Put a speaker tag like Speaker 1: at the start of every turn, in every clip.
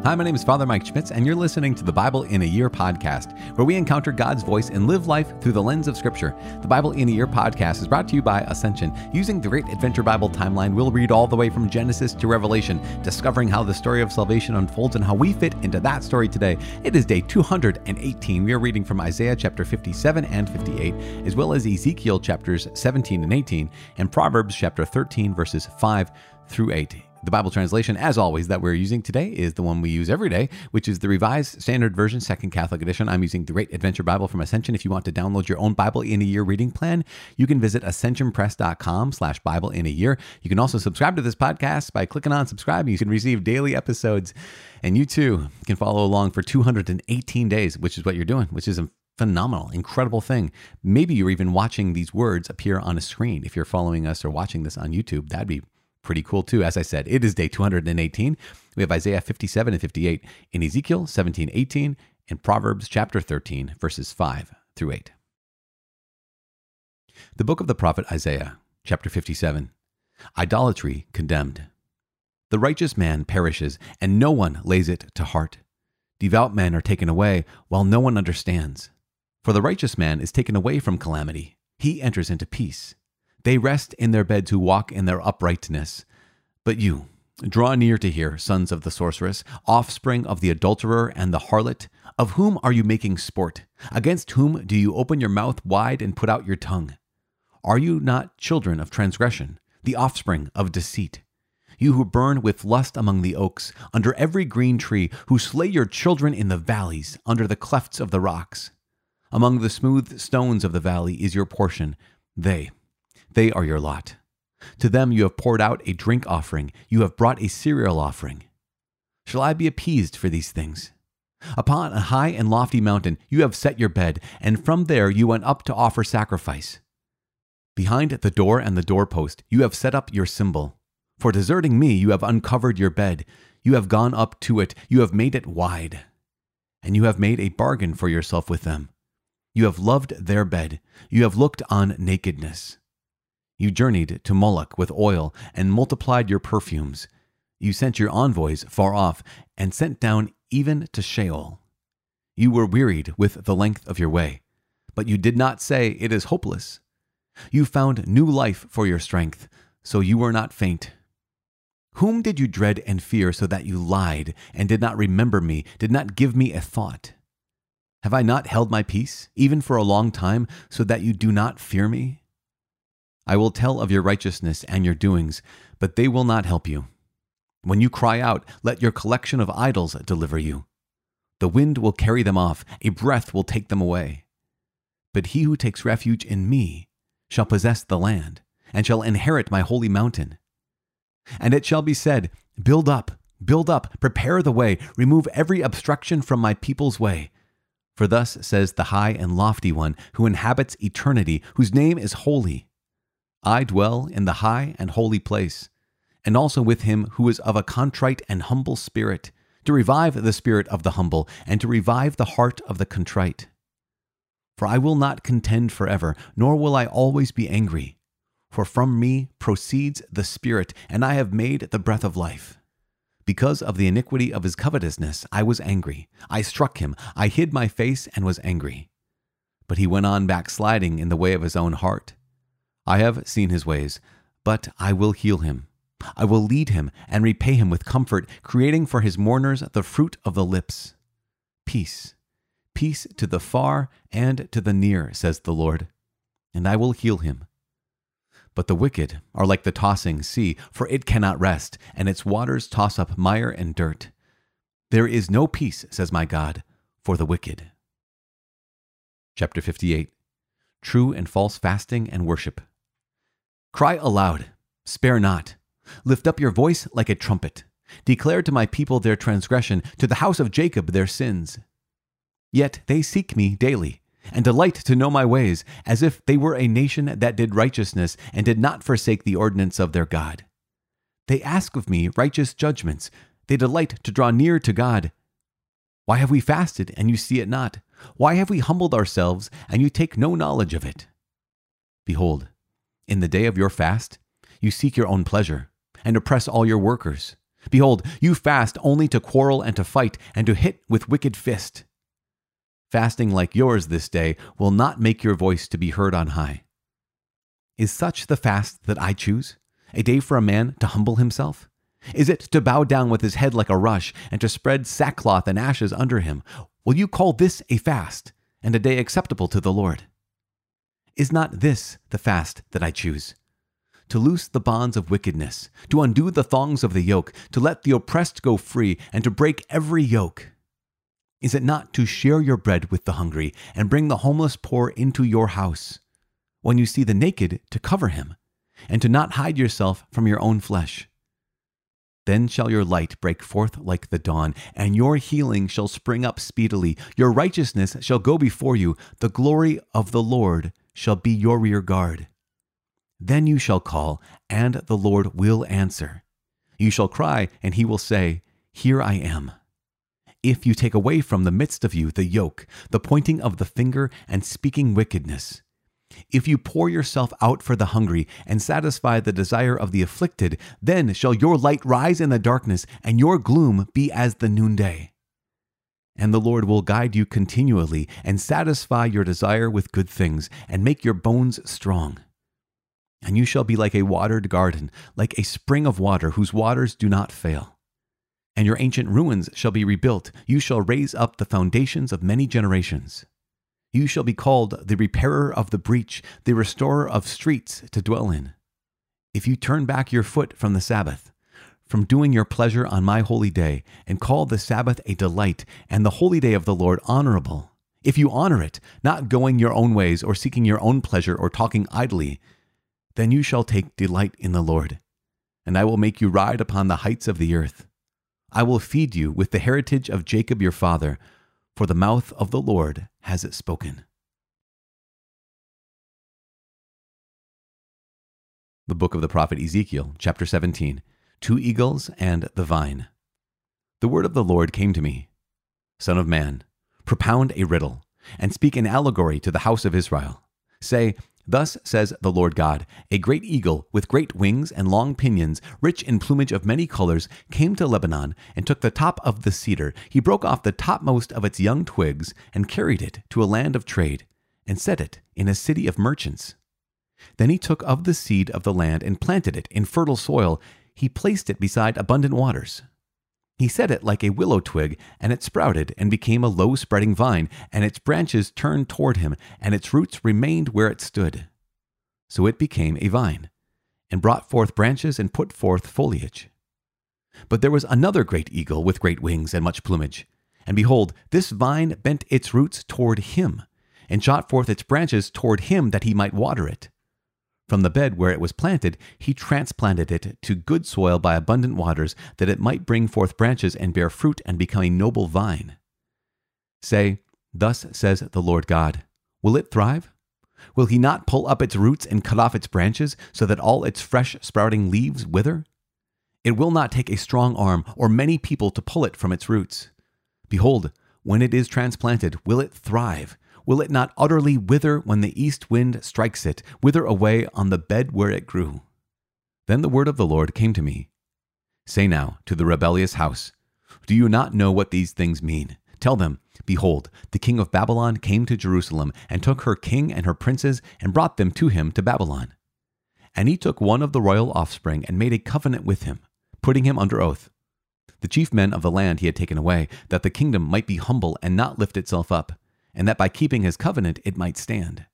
Speaker 1: Hi, my name is Father Mike Schmitz, and you're listening to the Bible in a Year podcast, where we encounter God's voice and live life through the lens of Scripture. The Bible in a Year podcast is brought to you by Ascension. Using the Great Adventure Bible timeline, we'll read all the way from Genesis to Revelation, discovering how the story of salvation unfolds and how we fit into that story today. It is day 218. We are reading from Isaiah chapter 57 and 58, as well as Ezekiel chapters 17 and 18, and Proverbs chapter 13, verses 5 through 8. The Bible translation, as always, that we're using today is the one we use every day, which is the Revised Standard Version, Second Catholic Edition. I'm using the Great Adventure Bible from Ascension. If you want to download your own Bible in a Year reading plan, you can visit ascensionpress.com/Bible in a Year. You can also subscribe to this podcast by clicking on subscribe. You can receive daily episodes, and you too can follow along for 218 days, which is what you're doing, which is a phenomenal, incredible thing. Maybe you're even watching these words appear on a screen. If you're following us or watching this on YouTube, that'd be pretty cool too. As I said, it is day 218. We have Isaiah 57 and 58 in Ezekiel 17, 18, and Proverbs chapter 13, verses 5 through 8. The book of the prophet Isaiah, chapter 57. Idolatry condemned. The righteous man perishes, and no one lays it to heart. Devout men are taken away, while no one understands. For the righteous man is taken away from calamity. He enters into peace. They rest in their beds who walk in their uprightness. But you, draw near to hear, sons of the sorceress, offspring of the adulterer and the harlot. Of whom are you making sport? Against whom do you open your mouth wide and put out your tongue? Are you not children of transgression, the offspring of deceit? You who burn with lust among the oaks, under every green tree, who slay your children in the valleys, under the clefts of the rocks. Among the smooth stones of the valley is your portion. They are your lot. To them you have poured out a drink offering. You have brought a cereal offering. Shall I be appeased for these things? Upon a high and lofty mountain you have set your bed, and from there you went up to offer sacrifice. Behind the door and the doorpost you have set up your symbol. For deserting me you have uncovered your bed. You have gone up to it. You have made it wide. And you have made a bargain for yourself with them. You have loved their bed. You have looked on nakedness. You journeyed to Moloch with oil and multiplied your perfumes. You sent your envoys far off and sent down even to Sheol. You were wearied with the length of your way, but you did not say, "It is hopeless." You found new life for your strength, so you were not faint. Whom did you dread and fear so that you lied and did not remember me, did not give me a thought? Have I not held my peace, even for a long time, so that you do not fear me? I will tell of your righteousness and your doings, but they will not help you. When you cry out, let your collection of idols deliver you. The wind will carry them off, a breath will take them away. But he who takes refuge in me shall possess the land, and shall inherit my holy mountain. And it shall be said, build up, prepare the way, remove every obstruction from my people's way. For thus says the high and lofty one, who inhabits eternity, whose name is holy. I dwell in the high and holy place, and also with him who is of a contrite and humble spirit, to revive the spirit of the humble, and to revive the heart of the contrite. For I will not contend forever, nor will I always be angry. For from me proceeds the Spirit, and I have made the breath of life. Because of the iniquity of his covetousness, I was angry. I struck him, I hid my face and was angry. But he went on backsliding in the way of his own heart. I have seen his ways, but I will heal him. I will lead him and repay him with comfort, creating for his mourners the fruit of the lips. Peace, peace to the far and to the near, says the Lord, and I will heal him. But the wicked are like the tossing sea, for it cannot rest, and its waters toss up mire and dirt. There is no peace, says my God, for the wicked. Chapter 58. True and false fasting and worship. Cry aloud, spare not. Lift up your voice like a trumpet. Declare to my people their transgression, to the house of Jacob their sins. Yet they seek me daily, and delight to know my ways, as if they were a nation that did righteousness and did not forsake the ordinance of their God. They ask of me righteous judgments. They delight to draw near to God. Why have we fasted, and you see it not? Why have we humbled ourselves, and you take no knowledge of it? Behold, in the day of your fast, you seek your own pleasure, and oppress all your workers. Behold, you fast only to quarrel and to fight and to hit with wicked fist. Fasting like yours this day will not make your voice to be heard on high. Is such the fast that I choose, a day for a man to humble himself? Is it to bow down with his head like a rush and to spread sackcloth and ashes under him? Will you call this a fast and a day acceptable to the Lord? Is not this the fast that I choose? To loose the bonds of wickedness, to undo the thongs of the yoke, to let the oppressed go free, and to break every yoke? Is it not to share your bread with the hungry, and bring the homeless poor into your house? When you see the naked, to cover him, and to not hide yourself from your own flesh? Then shall your light break forth like the dawn, and your healing shall spring up speedily. Your righteousness shall go before you. The glory of the Lord shall be your rear guard. Then you shall call, and the Lord will answer. You shall cry, and he will say, Here I am. If you take away from the midst of you the yoke, the pointing of the finger, and speaking wickedness, if you pour yourself out for the hungry and satisfy the desire of the afflicted, then shall your light rise in the darkness, and your gloom be as the noonday. And the Lord will guide you continually and satisfy your desire with good things and make your bones strong. And you shall be like a watered garden, like a spring of water whose waters do not fail. And your ancient ruins shall be rebuilt. You shall raise up the foundations of many generations. You shall be called the repairer of the breach, the restorer of streets to dwell in. If you turn back your foot from the Sabbath, from doing your pleasure on my holy day, and call the Sabbath a delight, and the holy day of the Lord honorable, if you honor it, not going your own ways or seeking your own pleasure or talking idly, then you shall take delight in the Lord, and I will make you ride upon the heights of the earth. I will feed you with the heritage of Jacob your father, for the mouth of the Lord has it spoken. The book of the prophet Ezekiel, chapter 17, 2 eagles and the vine. The word of the Lord came to me. Son of man, propound a riddle, and speak an allegory to the house of Israel. Say, Thus says the Lord God, a great eagle with great wings and long pinions, rich in plumage of many colors, came to Lebanon and took the top of the cedar. He broke off the topmost of its young twigs and carried it to a land of trade and set it in a city of merchants. Then he took of the seed of the land and planted it in fertile soil. He placed it beside abundant waters. He set it like a willow twig, and it sprouted and became a low-spreading vine, and its branches turned toward him, and its roots remained where it stood. So it became a vine, and brought forth branches and put forth foliage. But there was another great eagle with great wings and much plumage. And behold, this vine bent its roots toward him, and shot forth its branches toward him that he might water it. From the bed where it was planted, he transplanted it to good soil by abundant waters, that it might bring forth branches and bear fruit and become a noble vine. Say, Thus says the Lord God, Will it thrive? Will he not pull up its roots and cut off its branches, so that all its fresh sprouting leaves wither? It will not take a strong arm or many people to pull it from its roots. Behold, when it is transplanted, will it thrive? Will it not utterly wither when the east wind strikes it, wither away on the bed where it grew? Then the word of the Lord came to me. Say now to the rebellious house, Do you not know what these things mean? Tell them, Behold, the king of Babylon came to Jerusalem, and took her king and her princes, and brought them to him to Babylon. And he took one of the royal offspring, and made a covenant with him, putting him under oath. The chief men of the land he had taken away, that the kingdom might be humble and not lift itself up, and that by keeping his covenant it might stand.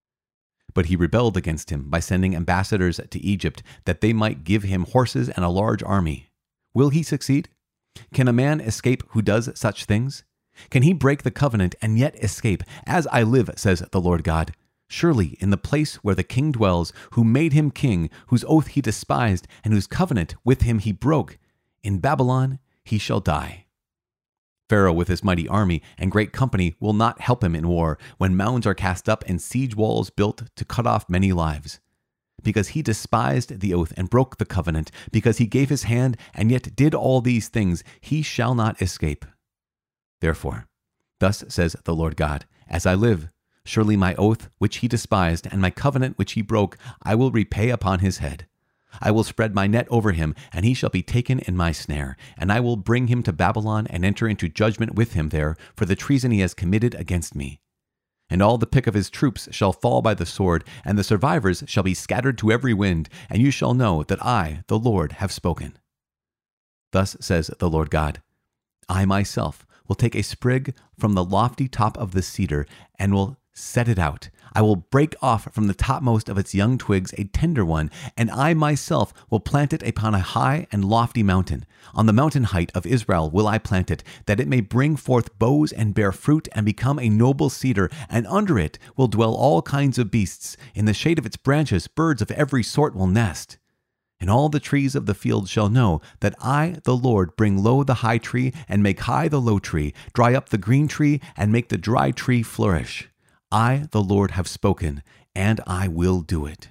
Speaker 1: But he rebelled against him by sending ambassadors to Egypt, that they might give him horses and a large army. Will he succeed? Can a man escape who does such things? Can he break the covenant and yet escape? As I live, says the Lord God, surely in the place where the king dwells, who made him king, whose oath he despised, and whose covenant with him he broke, in Babylon he shall die. Pharaoh with his mighty army and great company will not help him in war, when mounds are cast up and siege walls built to cut off many lives. Because he despised the oath and broke the covenant, because he gave his hand and yet did all these things, he shall not escape. Therefore, thus says the Lord God, As I live, surely my oath which he despised and my covenant which he broke, I will repay upon his head. I will spread my net over him, and he shall be taken in my snare. And I will bring him to Babylon and enter into judgment with him there for the treason he has committed against me. And all the pick of his troops shall fall by the sword, and the survivors shall be scattered to every wind, and you shall know that I, the Lord, have spoken. Thus says the Lord God, I myself will take a sprig from the lofty top of the cedar, and will set it out. I will break off from the topmost of its young twigs a tender one, and I myself will plant it upon a high and lofty mountain. On the mountain height of Israel will I plant it, that it may bring forth boughs and bear fruit and become a noble cedar, and under it will dwell all kinds of beasts. In the shade of its branches birds of every sort will nest. And all the trees of the field shall know that I, the Lord, bring low the high tree and make high the low tree, dry up the green tree and make the dry tree flourish. I, the Lord, have spoken, and I will do it.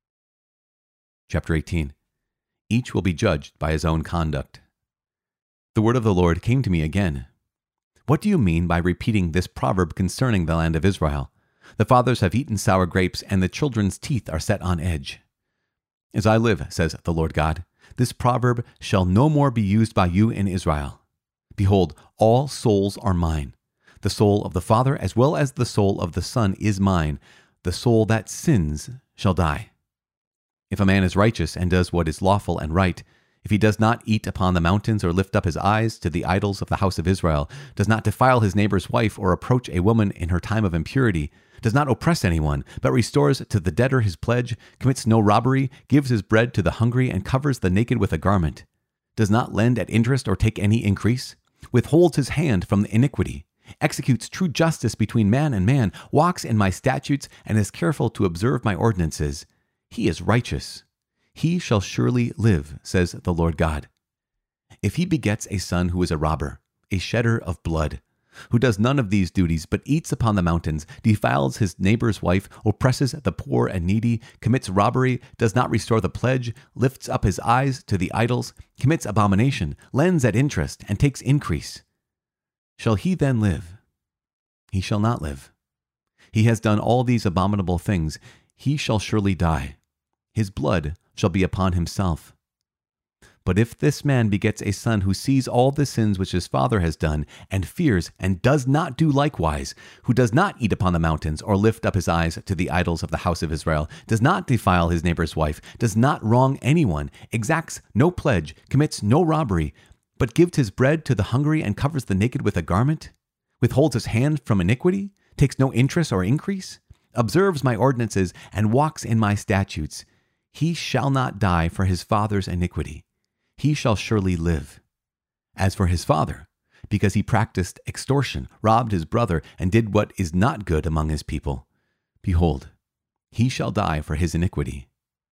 Speaker 1: Chapter 18. Each will be judged by his own conduct. The word of the Lord came to me again. What do you mean by repeating this proverb concerning the land of Israel? The fathers have eaten sour grapes, and the children's teeth are set on edge. As I live, says the Lord God, this proverb shall no more be used by you in Israel. Behold, all souls are mine. The soul of the Father as well as the soul of the Son is mine. The soul that sins shall die. If a man is righteous and does what is lawful and right, if he does not eat upon the mountains or lift up his eyes to the idols of the house of Israel, does not defile his neighbor's wife or approach a woman in her time of impurity, does not oppress anyone, but restores to the debtor his pledge, commits no robbery, gives his bread to the hungry, and covers the naked with a garment, does not lend at interest or take any increase, withholds his hand from iniquity, executes true justice between man and man, walks in my statutes, and is careful to observe my ordinances, he is righteous. He shall surely live, says the Lord God. If he begets a son who is a robber, a shedder of blood, who does none of these duties, but eats upon the mountains, defiles his neighbor's wife, oppresses the poor and needy, commits robbery, does not restore the pledge, lifts up his eyes to the idols, commits abomination, lends at interest, and takes increase, shall he then live? He shall not live. He has done all these abominable things. He shall surely die. His blood shall be upon himself. But if this man begets a son who sees all the sins which his father has done, and fears, and does not do likewise, who does not eat upon the mountains, or lift up his eyes to the idols of the house of Israel, does not defile his neighbor's wife, does not wrong anyone, exacts no pledge, commits no robbery, but gives his bread to the hungry and covers the naked with a garment, withholds his hand from iniquity, takes no interest or increase, observes my ordinances, and walks in my statutes, he shall not die for his father's iniquity. He shall surely live. As for his father, because he practiced extortion, robbed his brother, and did what is not good among his people, behold, he shall die for his iniquity.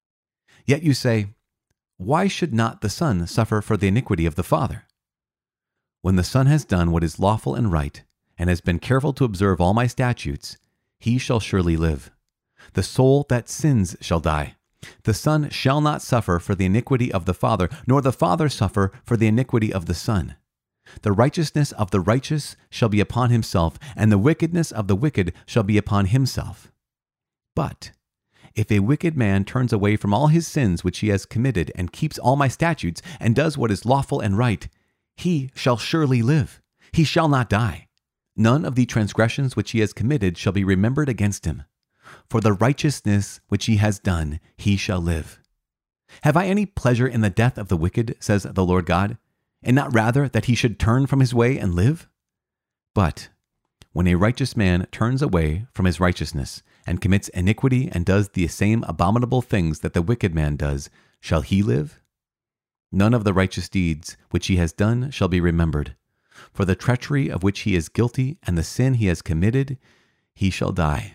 Speaker 1: Yet you say, why should not the son suffer for the iniquity of the father? When the son has done what is lawful and right, and has been careful to observe all my statutes, he shall surely live. The soul that sins shall die. The son shall not suffer for the iniquity of the father, nor the father suffer for the iniquity of the son. The righteousness of the righteous shall be upon himself, and the wickedness of the wicked shall be upon himself. But if a wicked man turns away from all his sins which he has committed, and keeps all my statutes, and does what is lawful and right, he shall surely live. He shall not die. None of the transgressions which he has committed shall be remembered against him. For the righteousness which he has done, he shall live. Have I any pleasure in the death of the wicked, says the Lord God, and not rather that he should turn from his way and live? But when a righteous man turns away from his righteousness, and commits iniquity, and does the same abominable things that the wicked man does, shall he live? None of the righteous deeds which he has done shall be remembered. For the treachery of which he is guilty, and the sin he has committed, he shall die.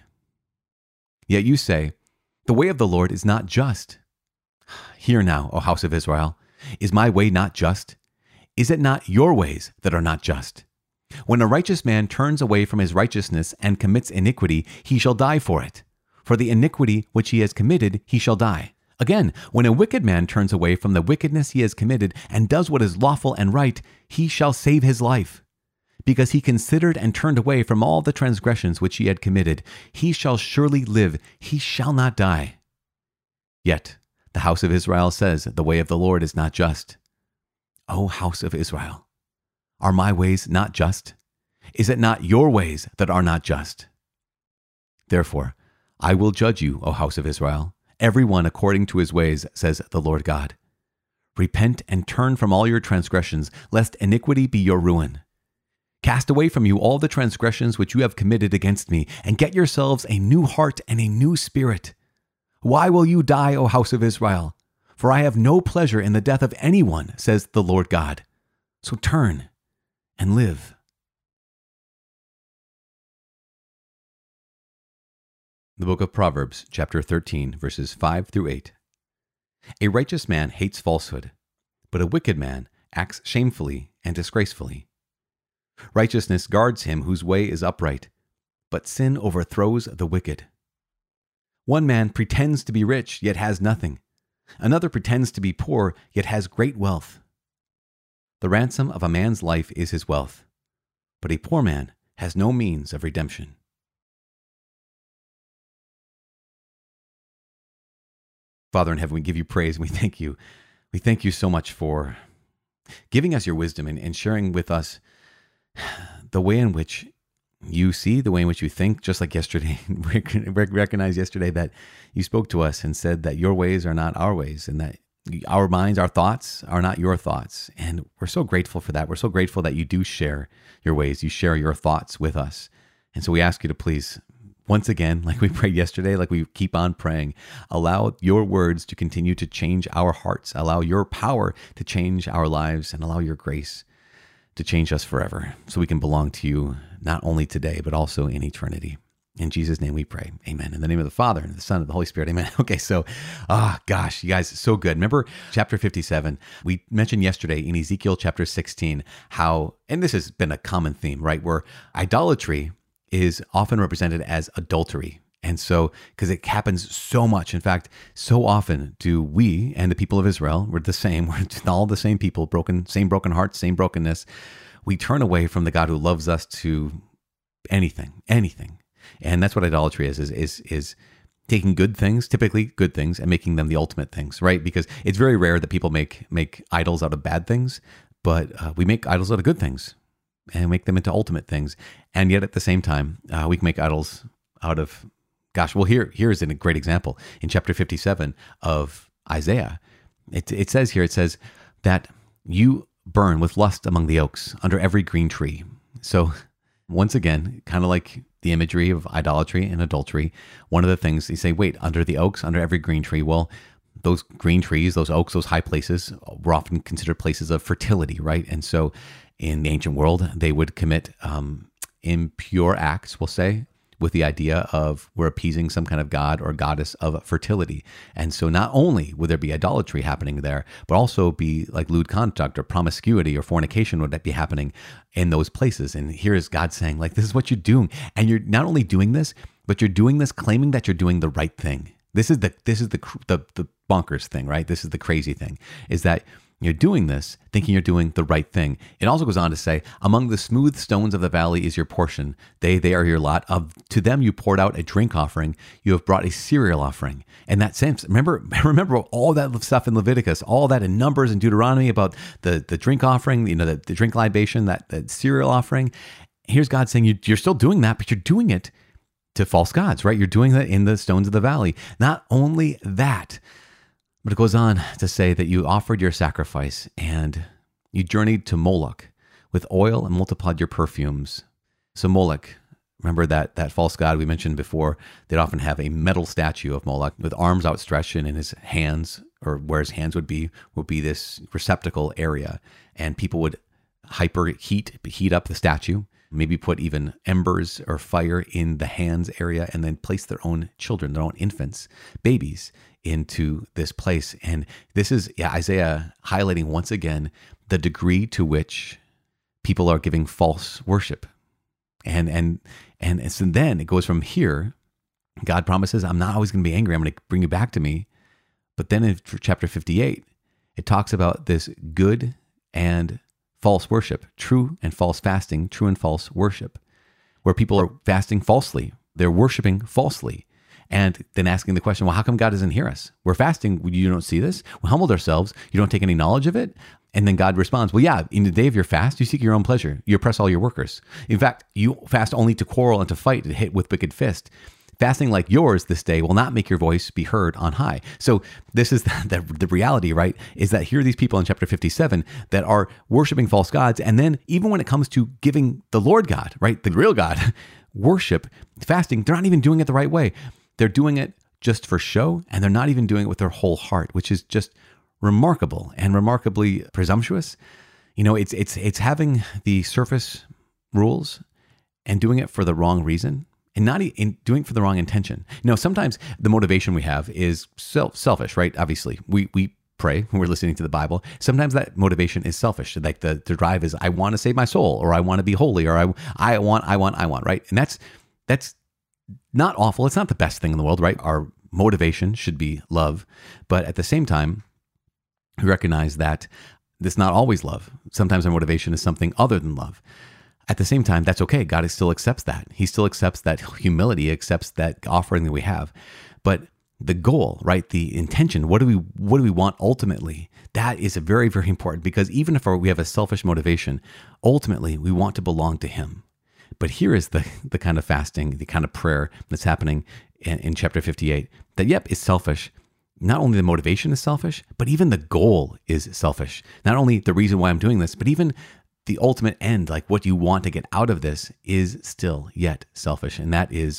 Speaker 1: Yet you say, the way of the Lord is not just. Hear now, O house of Israel, is my way not just? Is it not your ways that are not just? When a righteous man turns away from his righteousness and commits iniquity, he shall die for it. For the iniquity which he has committed, he shall die. Again, when a wicked man turns away from the wickedness he has committed and does what is lawful and right, he shall save his life. Because he considered and turned away from all the transgressions which he had committed, he shall surely live, he shall not die. Yet The house of Israel says, the way of the Lord is not just. O house of Israel, are my ways not just? Is it not your ways that are not just? Therefore, I will judge you, O house of Israel, every one according to his ways, says the Lord God. Repent and turn from all your transgressions, lest iniquity be your ruin. Cast away from you all the transgressions which you have committed against me, and get yourselves a new heart and a new spirit. Why will you die, O house of Israel? For I have no pleasure in the death of anyone, says the Lord God. So turn and live. The book of Proverbs, chapter 13, verses 5 through 8. A righteous man hates falsehood, but a wicked man acts shamefully and disgracefully. Righteousness guards him whose way is upright, but sin overthrows the wicked. One man pretends to be rich, yet has nothing. Another pretends to be poor, yet has great wealth. The ransom of a man's life is his wealth, but a poor man has no means of redemption. Father in heaven, we give you praise and we thank you. We thank you so much for giving us your wisdom and sharing with us the way in which you see, the way in which you think, just like yesterday. We recognized yesterday that you spoke to us and said that your ways are not our ways and that our minds, our thoughts are not your thoughts. And we're so grateful for that. We're so grateful that you do share your ways. You share your thoughts with us. And so we ask you to please, once again, like we prayed yesterday, like we keep on praying, allow your words to continue to change our hearts, allow your power to change our lives, and allow your grace to change us forever so we can belong to you not only today, but also in eternity. In Jesus' name we pray. Amen. In the name of the Father, and the Son, and the Holy Spirit. Amen. Okay, so, gosh, you guys, so good. Remember chapter 57? We mentioned yesterday in Ezekiel chapter 16 how, and this has been a common theme, right? Where idolatry is often represented as adultery. And so, because it happens so much, in fact, so often do we and the people of Israel, we're the same, we're all the same people, same broken hearts, same brokenness. We turn away from the God who loves us to anything. And that's what idolatry is taking good things, typically good things, and making them the ultimate things, right? Because it's very rare that people make idols out of bad things, but we make idols out of good things and make them into ultimate things. And yet at the same time, we can make idols out of, here's a great example. In chapter 57 of Isaiah, it says that you burn with lust among the oaks under every green tree. So once again, kind of like the imagery of idolatry and adultery, one of the things they say, wait, under the oaks, under every green tree. Well, those green trees, those oaks, those high places were often considered places of fertility, right? And so in the ancient world, they would commit impure acts, we'll say, with the idea of we're appeasing some kind of god or goddess of fertility. And so not only would there be idolatry happening there, but also be like lewd conduct or promiscuity or fornication would be happening in those places. And here is God saying, like, this is what you're doing. And you're not only doing this, but you're doing this claiming that you're doing the right thing. This is the bonkers thing, right? This is the crazy thing, is that you're doing this thinking you're doing the right thing. It also goes on to say, among the smooth stones of the valley is your portion. They are your lot. To them you poured out a drink offering. You have brought a cereal offering. In that sense, remember all that stuff in Leviticus, all that in Numbers and Deuteronomy about the drink offering, the drink libation, that cereal offering. Here's God saying you're still doing that, but you're doing it to false gods, right? You're doing that in the stones of the valley. Not only that, but it goes on to say that you offered your sacrifice and you journeyed to Moloch with oil and multiplied your perfumes. So Moloch, remember that false god we mentioned before, they'd often have a metal statue of Moloch with arms outstretched, and in his hands, or where his hands would be this receptacle area. And people would heat up the statue, maybe put even embers or fire in the hands area, and then place their own children, their own infants, babies, into this place. And this is Isaiah highlighting once again the degree to which people are giving false worship. And so then it goes from here. God promises, I'm not always going to be angry. I'm going to bring you back to me. But then in chapter 58, it talks about this good and false worship, true and false fasting, true and false worship, where people are fasting falsely. They're worshiping falsely. And then asking the question, well, how come God doesn't hear us? We're fasting. You don't see this? We humbled ourselves. You don't take any knowledge of it? And then God responds, well, yeah, in the day of your fast, you seek your own pleasure. You oppress all your workers. In fact, you fast only to quarrel and to fight, to hit with wicked fist. Fasting like yours this day will not make your voice be heard on high. So this is the reality, right? Is that here are these people in chapter 57 that are worshiping false gods. And then even when it comes to giving the Lord God, right, the real God, worship, fasting, they're not even doing it the right way. They're doing it just for show, and they're not even doing it with their whole heart, which is just remarkable and remarkably presumptuous. You know, it's having the surface rules and doing it for the wrong reason, and not doing it for the wrong intention. You know, sometimes the motivation we have is selfish, right? Obviously, we pray when we're listening to the Bible. Sometimes that motivation is selfish. Like the drive is, I want to save my soul, or I want to be holy, or I want, right? And that's not awful. It's not the best thing in the world, right? Our motivation should be love. But at the same time, we recognize that this is not always love. Sometimes our motivation is something other than love. At the same time, that's okay. God still accepts that. He still accepts that humility, accepts that offering that we have. But the goal, right? The intention, what do we want ultimately? That is a very, very important, because even if we have a selfish motivation, ultimately we want to belong to Him. But here is the kind of fasting, the kind of prayer that's happening in chapter 58 that, yep, is selfish. Not only the motivation is selfish, but even the goal is selfish. Not only the reason why I'm doing this, but even the ultimate end, like what you want to get out of this, is still yet selfish. And that is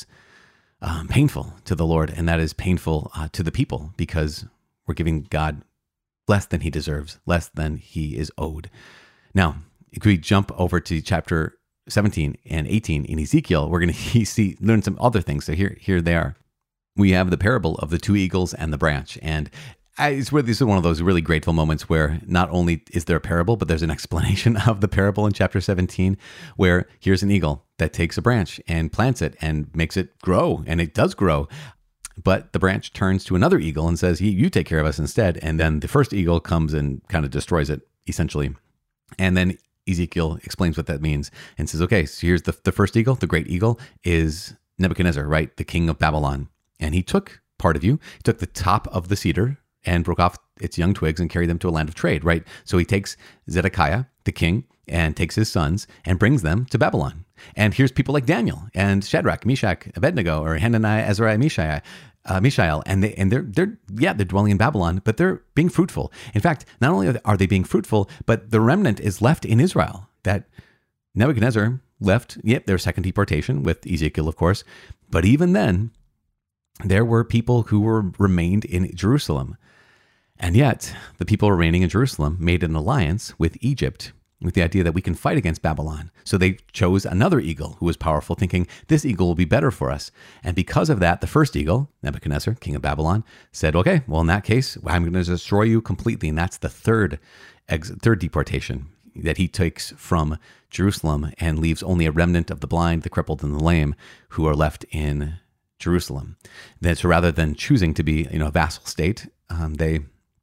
Speaker 1: painful to the Lord, and that is painful to the people, because we're giving God less than He deserves, less than He is owed. Now, if we jump over to chapter 17 and 18 in Ezekiel, we're going to learn some other things. So here they are. We have the parable of the two eagles and the branch. And this is one of those really grateful moments where not only is there a parable, but there's an explanation of the parable in chapter 17, where here's an eagle that takes a branch and plants it and makes it grow, and it does grow. But the branch turns to another eagle and says, you take care of us instead. And then the first eagle comes and kind of destroys it, essentially. And then Ezekiel explains what that means and says, okay, so here's the first eagle. The great eagle is Nebuchadnezzar, right? The king of Babylon. And he took part of you. He took the top of the cedar and broke off its young twigs and carried them to a land of trade, right? So he takes Zedekiah, the king, and takes his sons and brings them to Babylon. And here's people like Daniel and Shadrach, Meshach, Abednego, or Hananiah, Azariah, Mishael, and they're dwelling in Babylon, but they're being fruitful. In fact, not only are they being fruitful, but the remnant is left in Israel. That Nebuchadnezzar left, their second deportation with Ezekiel, of course. But even then, there were people who remained in Jerusalem. And yet, the people remaining in Jerusalem made an alliance with Egypt, with the idea that we can fight against Babylon. So they chose another eagle who was powerful, thinking, this eagle will be better for us. And because of that, the first eagle, Nebuchadnezzar, king of Babylon, said, okay, well, in that case, I'm going to destroy you completely. And that's the third deportation, that he takes from Jerusalem and leaves only a remnant of the blind, the crippled, and the lame who are left in Jerusalem. So rather than choosing to be a vassal state, they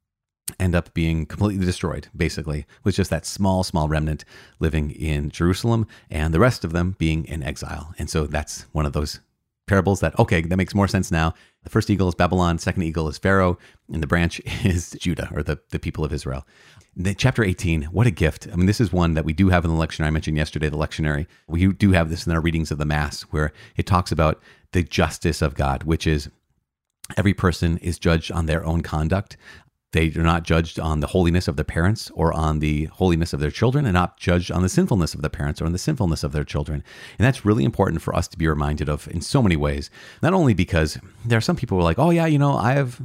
Speaker 1: end up being completely destroyed, basically, with just that small remnant living in Jerusalem and the rest of them being in exile. And so that's one of those parables that makes more sense now. The first eagle is Babylon, second eagle is Pharaoh, and the branch is Judah, or the people of Israel. Chapter 18, what a gift. I mean, this is one that we do have in the lectionary. I mentioned yesterday, the lectionary. We do have this in our readings of the Mass, where it talks about the justice of God, which is every person is judged on their own conduct. They are not judged on the holiness of their parents or on the holiness of their children, and not judged on the sinfulness of the parents or on the sinfulness of their children. And that's really important for us to be reminded of in so many ways. Not only because there are some people who are like, oh yeah, I have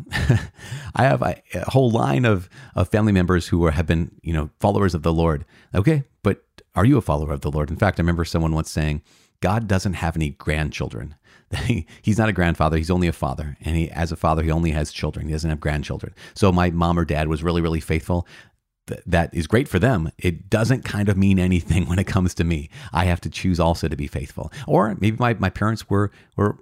Speaker 1: I have a whole line of family members who have been, followers of the Lord. Okay, but are you a follower of the Lord? In fact, I remember someone once saying, God doesn't have any grandchildren. He's not a grandfather. He's only a father. And as a father, he only has children. He doesn't have grandchildren. So my mom or dad was really, really faithful. That is great for them. It doesn't kind of mean anything when it comes to me. I have to choose also to be faithful. Or maybe my parents were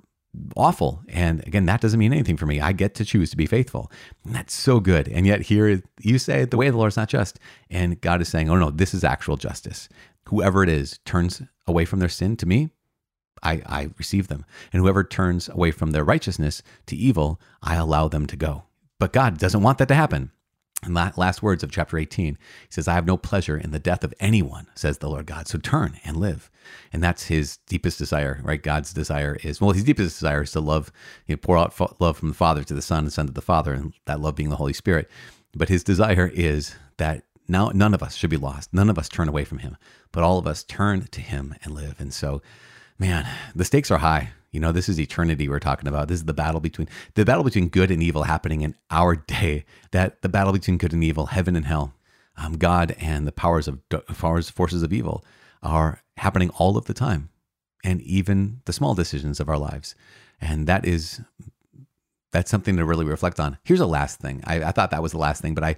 Speaker 1: awful. And again, that doesn't mean anything for me. I get to choose to be faithful. And that's so good. And yet here you say the way of the Lord is not just. And God is saying, oh no, this is actual justice. Whoever it is turns away from their sin to me, I receive them. And whoever turns away from their righteousness to evil, I allow them to go. But God doesn't want that to happen. And last words of chapter 18, he says, I have no pleasure in the death of anyone, says the Lord God. So turn and live. And that's his deepest desire, right? God's desire is, his deepest desire is to love, pour out love from the Father to the Son, and Son to the Father, and that love being the Holy Spirit. But his desire is that now none of us should be lost. None of us turn away from him, but all of us turn to him and live. And so, man, the stakes are high. This is eternity we're talking about. This is the battle between good and evil happening in our day. That the battle between good and evil, heaven and hell, God and the forces of evil are happening all of the time, and even the small decisions of our lives. And that's something to really reflect on. Here's a last thing. I thought that was the last thing, but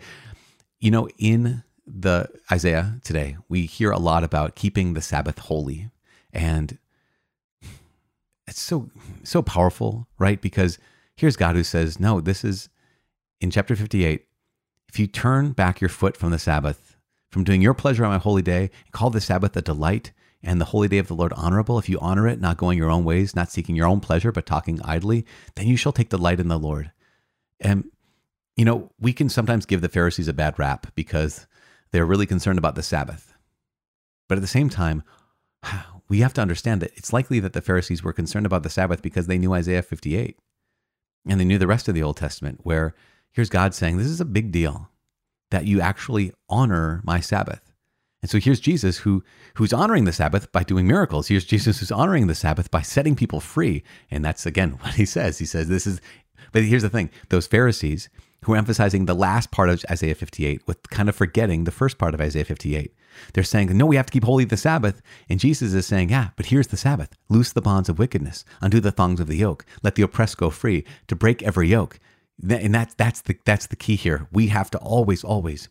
Speaker 1: in the Isaiah today, we hear a lot about keeping the Sabbath holy, and it's so powerful, right? Because here's God who says, no, this is in chapter 58. If you turn back your foot from the Sabbath, from doing your pleasure on my holy day, and call the Sabbath a delight and the holy day of the Lord honorable, if you honor it, not going your own ways, not seeking your own pleasure, but talking idly, then you shall take delight in the Lord. And, we can sometimes give the Pharisees a bad rap because they're really concerned about the Sabbath. But at the same time, we have to understand that it's likely that the Pharisees were concerned about the Sabbath because they knew Isaiah 58. And they knew the rest of the Old Testament, where here's God saying, this is a big deal that you actually honor my Sabbath. And so here's Jesus who's honoring the Sabbath by doing miracles. Here's Jesus who's honoring the Sabbath by setting people free. And that's, again, what he says. He says but here's the thing. Those Pharisees who are emphasizing the last part of Isaiah 58 with kind of forgetting the first part of Isaiah 58. They're saying, no, we have to keep holy the Sabbath. And Jesus is saying, yeah, but here's the Sabbath. Loose the bonds of wickedness. Undo the thongs of the yoke. Let the oppressed go free. To break every yoke. And that's the key here. We have to always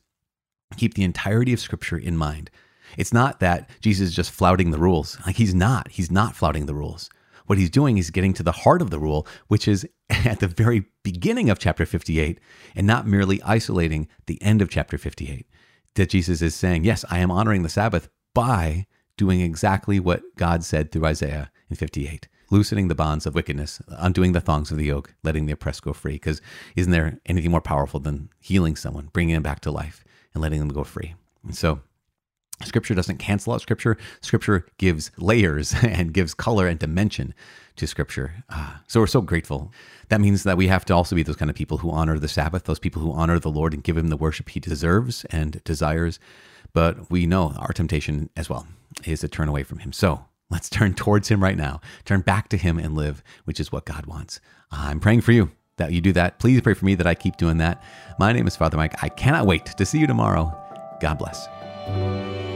Speaker 1: keep the entirety of Scripture in mind. It's not that Jesus is just flouting the rules. Like he's not flouting the rules. What he's doing is getting to the heart of the rule, which is at the very beginning of chapter 58, and not merely isolating the end of chapter 58. That Jesus is saying, yes, I am honoring the Sabbath by doing exactly what God said through Isaiah in 58. Loosening the bonds of wickedness, undoing the thongs of the yoke, letting the oppressed go free. Because isn't there anything more powerful than healing someone, bringing them back to life, and letting them go free? And so Scripture doesn't cancel out Scripture. Scripture gives layers and gives color and dimension to Scripture. So we're so grateful. That means that we have to also be those kind of people who honor the Sabbath, those people who honor the Lord and give him the worship he deserves and desires. But we know our temptation as well is to turn away from him. So let's turn towards him right now. Turn back to him and live, which is what God wants. I'm praying for you that you do that. Please pray for me that I keep doing that. My name is Father Mike. I cannot wait to see you tomorrow. God bless.